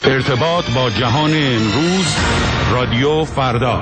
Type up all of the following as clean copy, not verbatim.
ارتباط با جهان امروز، رادیو فردا.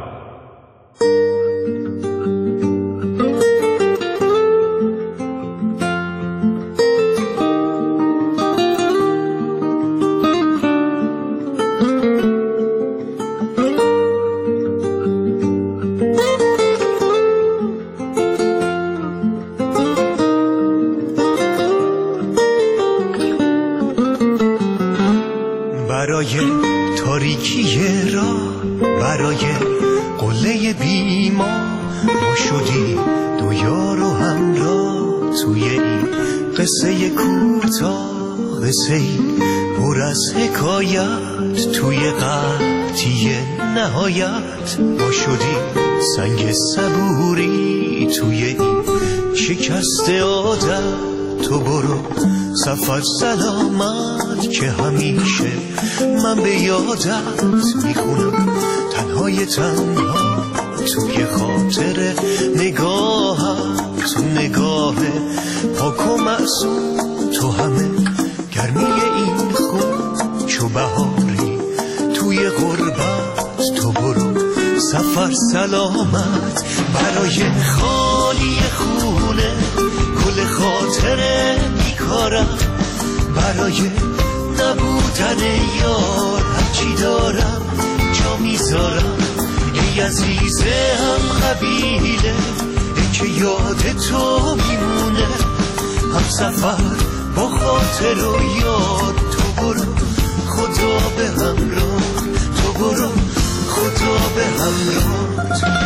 برای تاریکی راه، برای قله بیما، ما شدیم دو یار و همراه توی این قصه کوتاه، قصه پر از حکایت توی قحطی نهایت. ما شدیم سنگ صبوری توی این شکست عادت. تو برو سفر سلامت که همیشه من به یادت میخونم، تنهای تنها توی خاطر نگاهم، تو نگاه پاک و معصوم، تو همه گرمی این خون چو بهاری توی غربت. تو برو سفر سلامت برای خالی خونه، گل خاطر بیکارم، برای نبودن یار هرچی دارم جا میذارم. ای عزیز هم قبیله، ای که یاد تو میمونه، هم سفر با خاطر و یاد. تو برو خدا به همراه، تو برو خدا به همراه.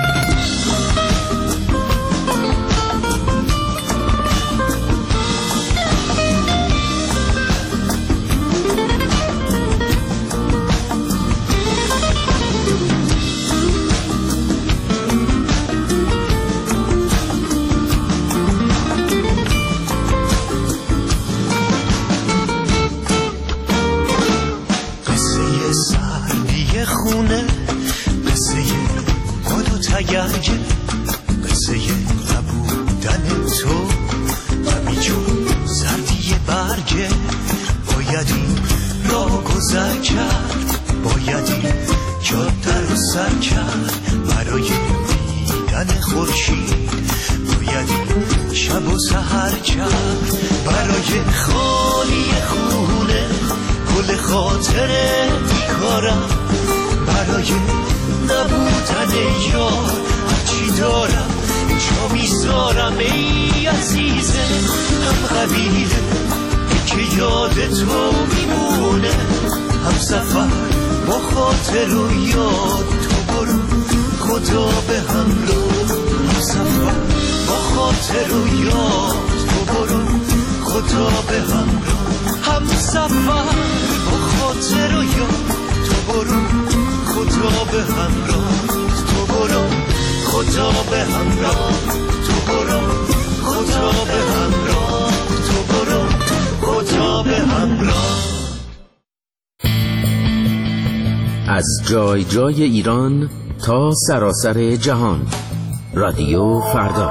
قصه نبودن تو همینجور زردی برگه. باید این را گذر کرد، باید این جاده رو سر کرد برای دیدن خورشید. باید این شب و سحر کرد برای خالی خونه، گل خاطر بیکارم، برای نبودن یار هرچی دارم جا میذارم. ای عزیزه هم قبیله، که یاد تو میمونه، هم سفر با خاطر و یاد. تو برو خدا به همراه، هم سفر با خاطر و یاد. تو برو خدا به همراه، هم سفر با خاطر و یاد. تو برو خدا به همراه، تو برو خدا به همراه، تو برو خدا به همراه، تو برو خدا به همراه. از جای جای ایران تا سراسر جهان، رادیو فردا.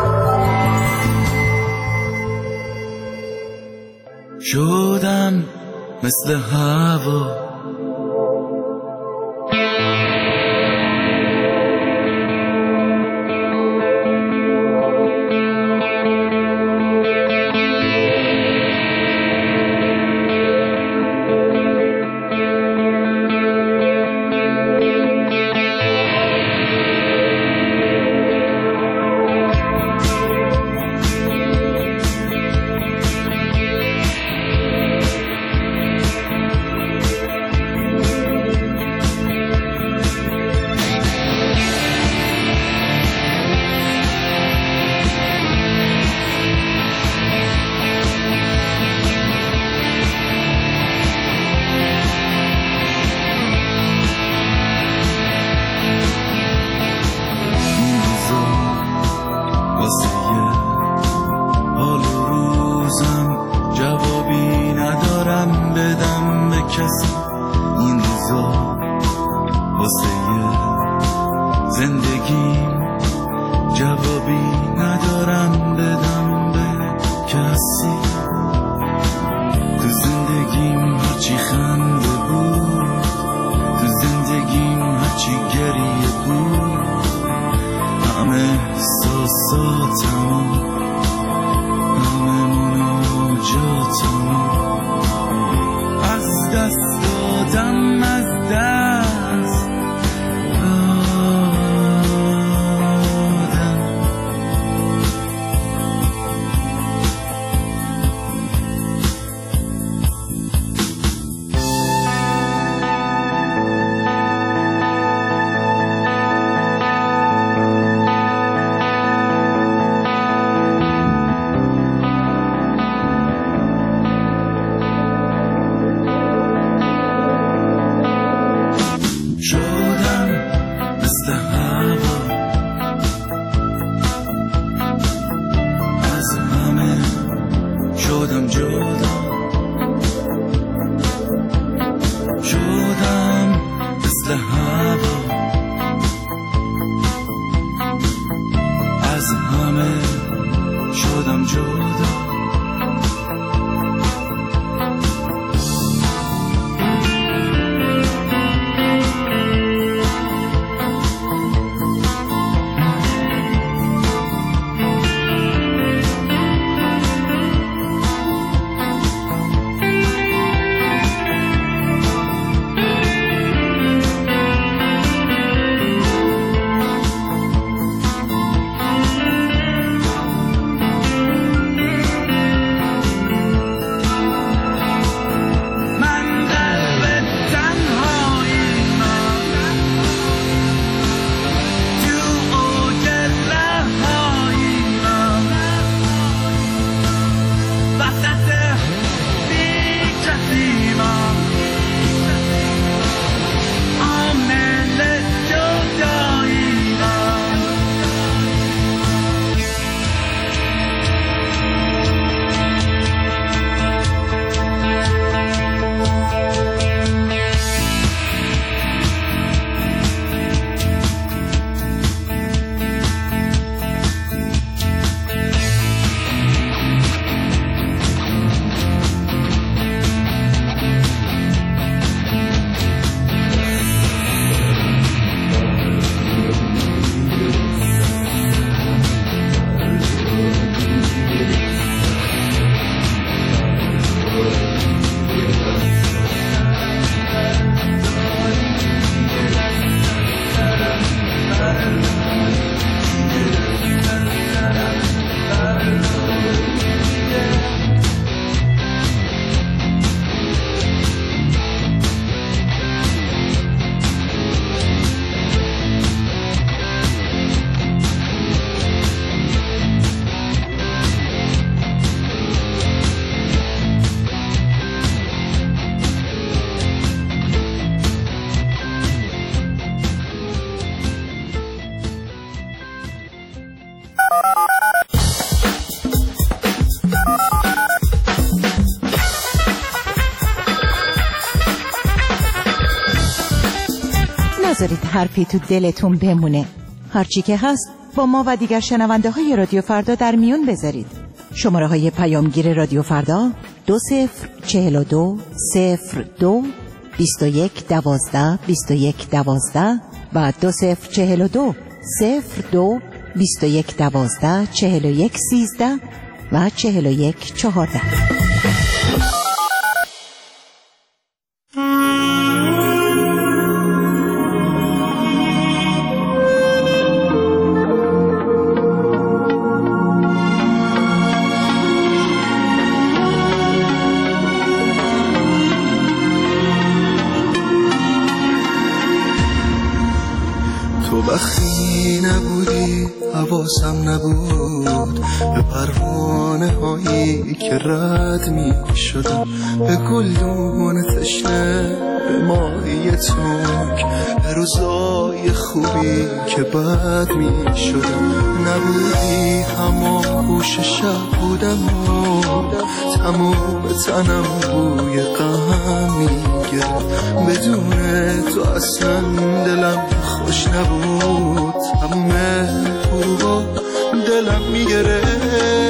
شدم مثل هوا، جوابی ندارم بدم به کسی. تو زندگیم هرچی خنده نذارید حرفی تو دلتون بمونه. هرچی که هست با ما و دیگر شنونده های رادیو فردا در میون بذارید. شماره های پیامگیر رادیو فردا 2042 02 21 12 21 12 و 2042 02 21 12 41 13 و 41 14. وقتی نبودی حواسم نبود به پروانه هایی که رد می شدم، به گلدون تشنه، به ماهی تنک، به روزای خوبی که بد می شدم. نبودی همان گوش شب بودم و تمام تنم بوی غم می گرفت. بدون تو اصلا دلم خوش نبود، تموم غروبا دلم میگرفت.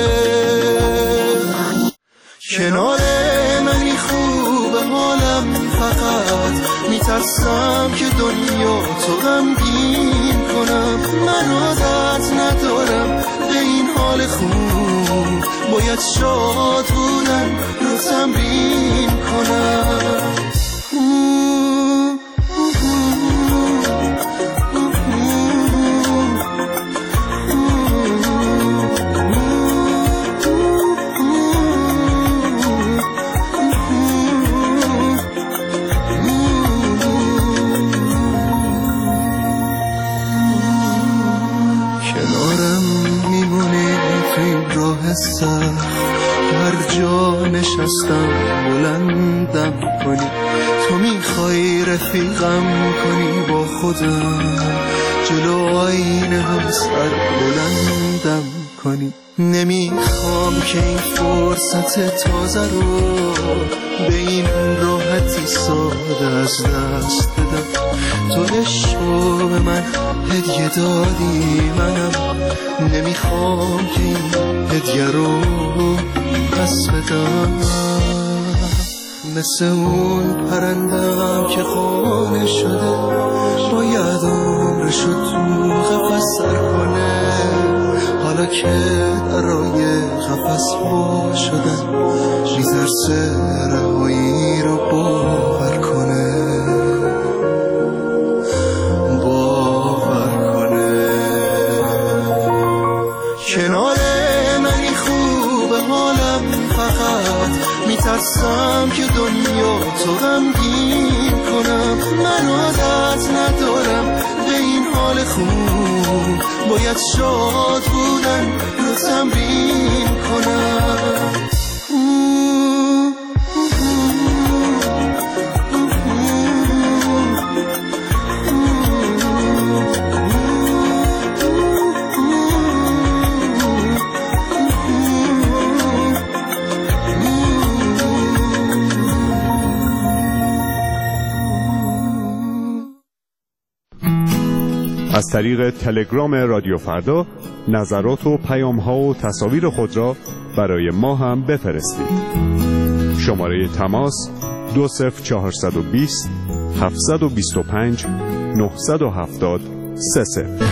کنار منی خوب حالم، فقط میترسم که دنیا تو غمگین کنم. من عادت ندارم به این حال خوب، باید شاد بودن رو تمرین کنم. هر جا نشستم بلندم کنی، تو میخوای رفیقم کنی با خودم، جلو آینه هم سر بلندم کنی. نمیخوام که این فرصت تازه رو به این راحتی ساده از دست بدم. تو عشق به من هدیه دادی، منم نمیخوام که این هدیه رو پس بدم. مثل اون پرندم که خانه شده، باید عمرشو تو قفس سر کنه. حالا که درای قفس وا شدن، میترسه رهایی رو باور کنه. کنار منی خوب حالم، فقط میترسم که دنیا تو غمگین کنم. من عادت ندارم به این حال خوب، باید شاد بودن رو تمرین کنم. از طریق تلگرام رادیو فردا نظرات و پیام‌ها و تصاویر خود را برای ما هم بفرستید. شماره تماس 20420 725 970 30.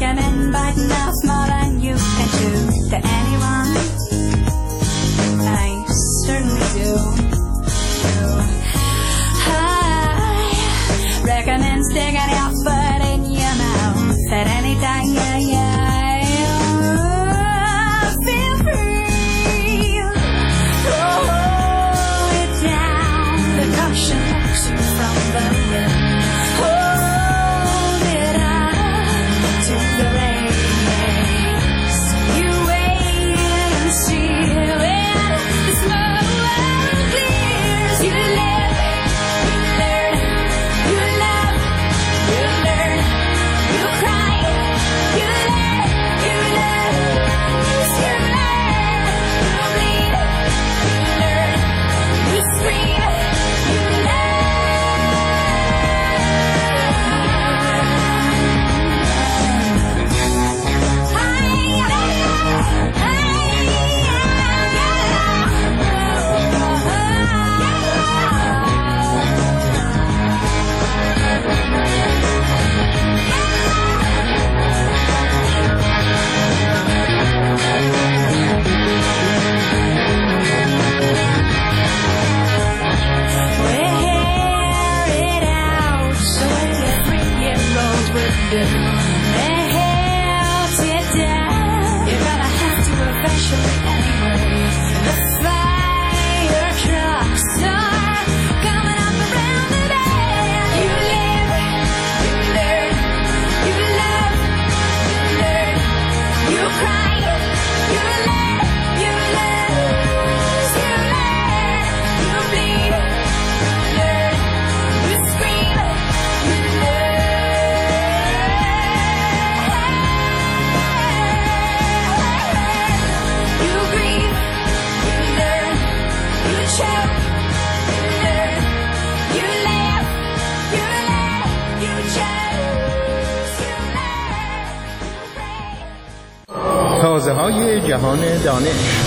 recommend, but not more than you can do to anyone. I certainly do. I recommend sticking your foot in your mouth at any time. Feel free. Hold it down. The caution hooks you from the wind. Hold it up to the race. You wait and see when the smoke clears. You live, you learn, you love, you learn, you cry, you learn, you lose, you learn, you bleed, you learn, you scream, you تازه‌های جهان دانش.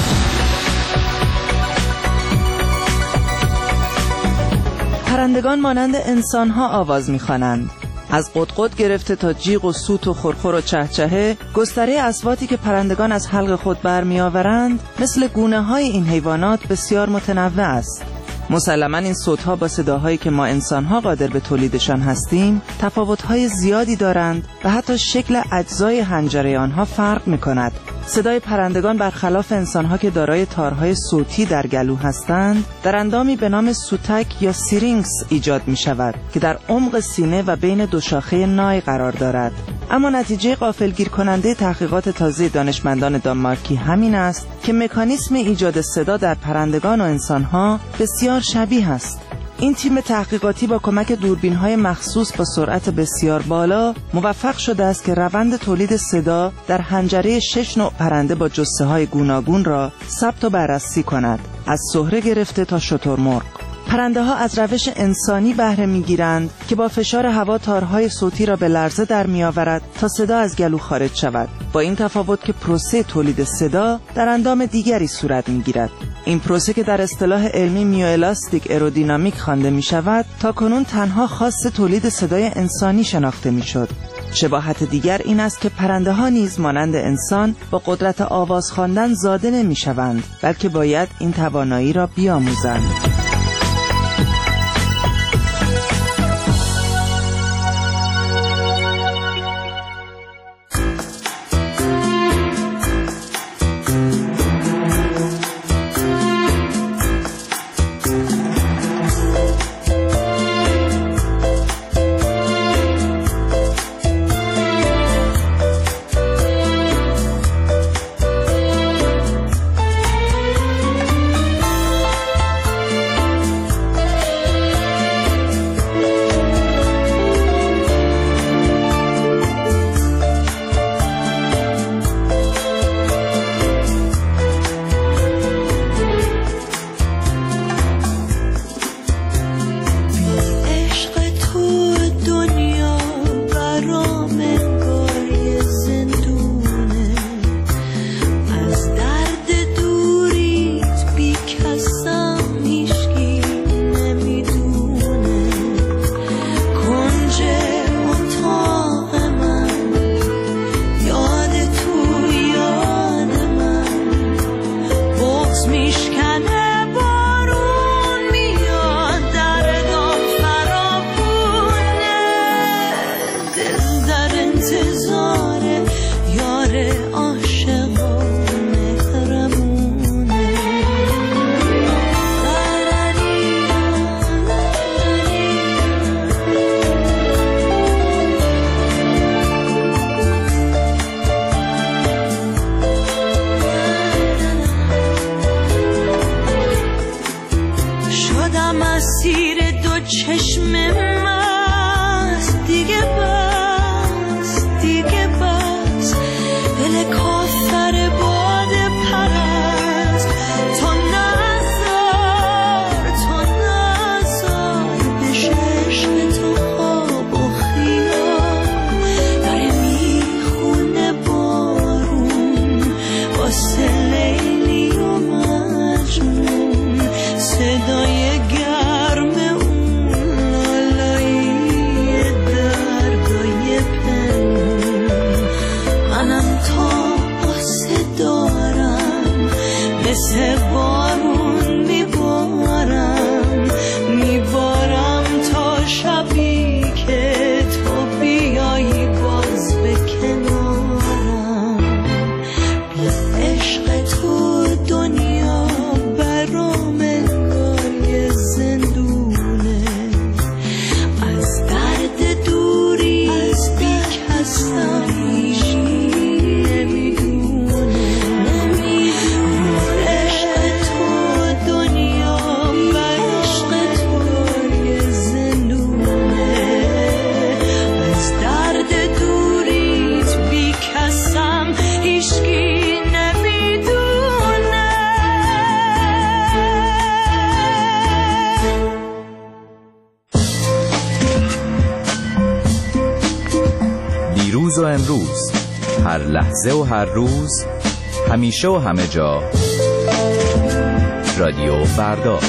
پرندگان مانند انسان‌ها آواز می‌خوانند. از قدقد گرفته تا جیغ و سوت و خرخر و چهچهه، گستره اصواتی که پرندگان از حلق خود برمی‌آورند مثل گونه‌های این حیوانات بسیار متنوع است. مسلماً این صوت‌ها با صداهایی که ما انسان‌ها قادر به تولیدشان هستیم تفاوت‌های زیادی دارند و حتی شکل اجزای حنجره آنها فرق می‌کند. صدای پرندگان برخلاف انسان‌ها که دارای تارهای صوتی در گلو هستند، در اندامی به نام سوتک یا سیرینکس ایجاد می‌شود که در عمق سینه و بین دو شاخه نای قرار دارد. اما نتیجه غافلگیر کننده تحقیقات تازه دانشمندان دانمارکی همین است که مکانیسم ایجاد صدا در پرندگان و انسان‌ها بسیار شبیه است. این تیم تحقیقاتی با کمک دوربین‌های مخصوص با سرعت بسیار بالا موفق شده است که روند تولید صدا در حنجره 6 نوع پرنده با جثه‌های گوناگون را ثبت و بررسی کند، از سهره گرفته تا شترمرغ. پرنده ها از روش انسانی بهره می‌گیرند که با فشار هوا تارهای صوتی را به لرزه در می‌آورد تا صدا از گلو خارج شود. با این تفاوت که پروسه تولید صدا در اندام دیگری صورت می‌گیرد. این پروسه که در اصطلاح علمی میوئلاستیک ایرودینامیک خوانده می‌شود، تاکنون تنها خاص تولید صدای انسانی شناخته می‌شد. شباهت دیگر این است که پرنده ها نیز مانند انسان با قدرت آواز خواندن زاده نمی‌شوند، بلکه باید این توانایی را بیاموزند. امروز، هر لحظه و هر روز، همیشه و همه جا. رادیو فردا.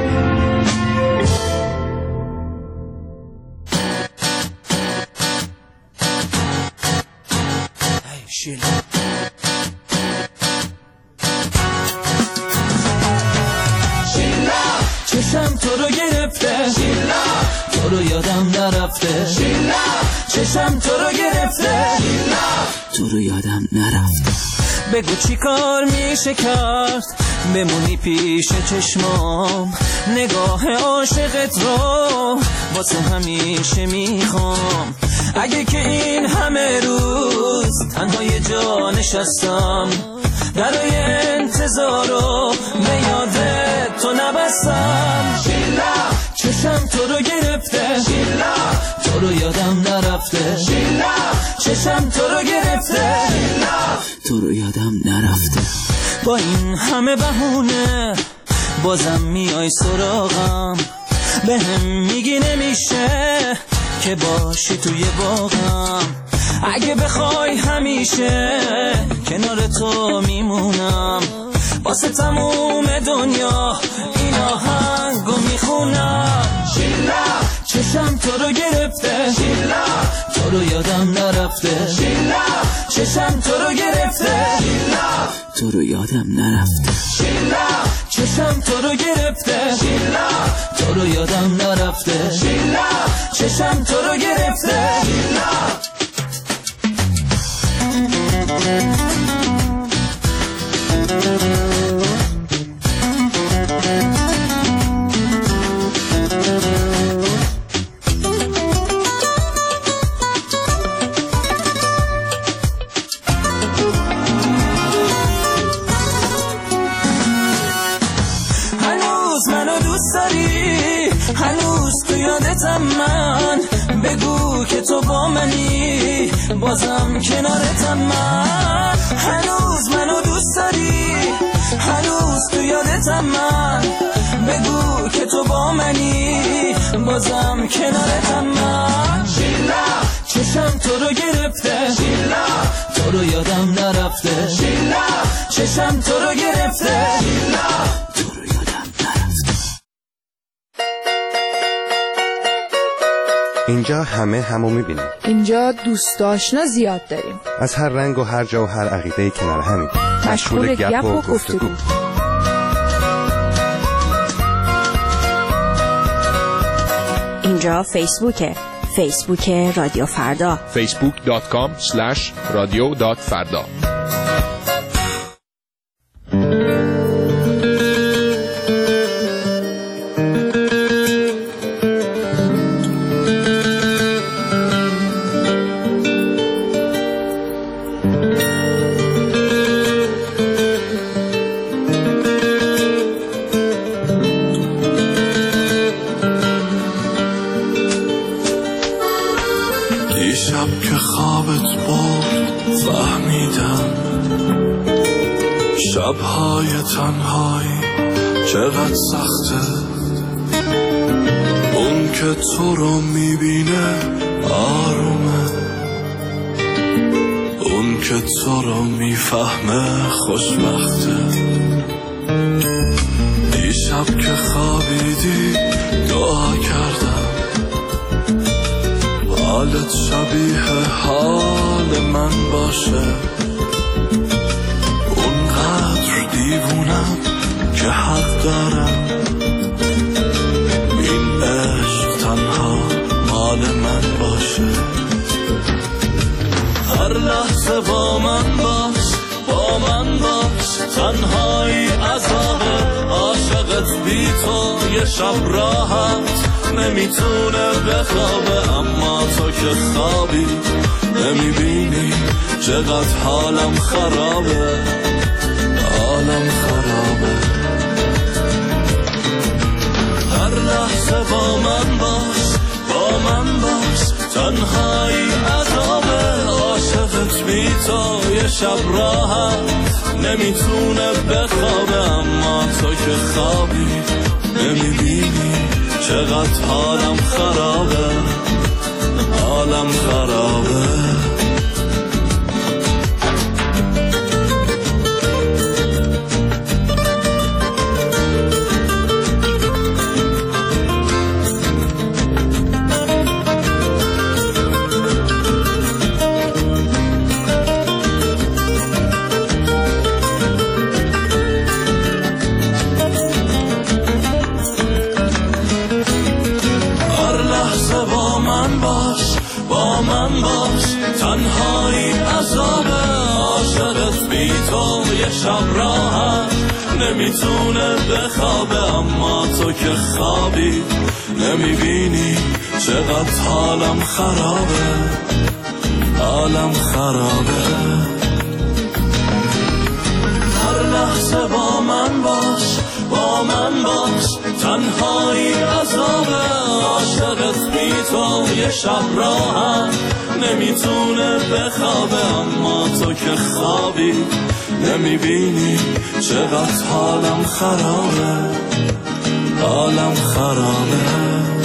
چشم تو رو گرفته، تو رو یادم نرفته. چشم تو رو گرفته، تو رو یادم نرفته. بگو چی کار میشه کرد بمونی پیش چشمام، نگاه عاشقت رو واسه همیشه میخوام. اگه که این همه روز تنها یه جا نشستم، درای انتظار رو به یادت تو نبستم. چشم تو رو گرفته، تو رو یادم نرفته. چشم تو رو گرفته، تو رو یادم نرفته. با این همه بهونه بازم میای سراغم، به هم میگی نمیشه که باشی توی باغم. اگه بخوای همیشه کنار تو میمونم، واسه تموم دنیا این آهنگو میخونم. چشم تو رو گرفته، تو رو یادم نرفته. چشم تو رو گرفته، تو رو یادم نرفته. چشم تو رو گرفته، تو رو یادم نرفته. چشم تو رو گرفته. هنوز منو دوست داری، هنوز تو یادتم من. بگو که تو با منی، بازم کنارتم من. هنوز منو دوست داری، هنوز تو یادتم من. بگو که تو با منی، بازم کنارتم من. چشم تو رو گرفته، تو رو یادم نرفته. چشم تو رو گرفته، تو رو یادم نرفته. اینجا همه همو میبینیم. اینجا دوست آشنا زیاد داریم، از هر رنگ و هر جا و هر عقیده کنار همین، مشغول گپ و گفتگو. اینجا فیسبوکه، فیسبوک رادیو فردا، facebook.com/radio.farda. شب‌های تنهایی چقدر سخته، اون که تو رو میبینه آرومه، اون که تو رو میفهمه خوشبخته. دیشب که خوابیدی دعا کردم حالت شبیه حال من باشه. دیوونم که حق دارم، این عشق تنها مال من باشه. هر لحظه با من باش، با من باش. تنهایی عذابه، عاشقت بی تو یه شب راحت نمیتونه بخوابه. اما تو که خوابی نمیبینی چقدر حالم خرابه، حالم خرابه. هر لحظه با من باش، با من باش. تنهایی عذابه، عاشقت بی تو یه شب راحت نمیتونه بخوابه. اما تو که خوابی نمیبینی چقدر حالم خرابه، حالم خرابه. بی تو یه شب راحت نمیتونه بخوابه، اما تو که خوابی نمیبینی چقدر حالم خرابه، حالم خرابه. هر لحظه با من باش، با من باش، تنهایی عذابه. عاشقت بی تو یه شب راحت نمیتونه بخوابه، اما تو که خوابی نمیبینی چقدر حالم خرابه، حالم خرابه.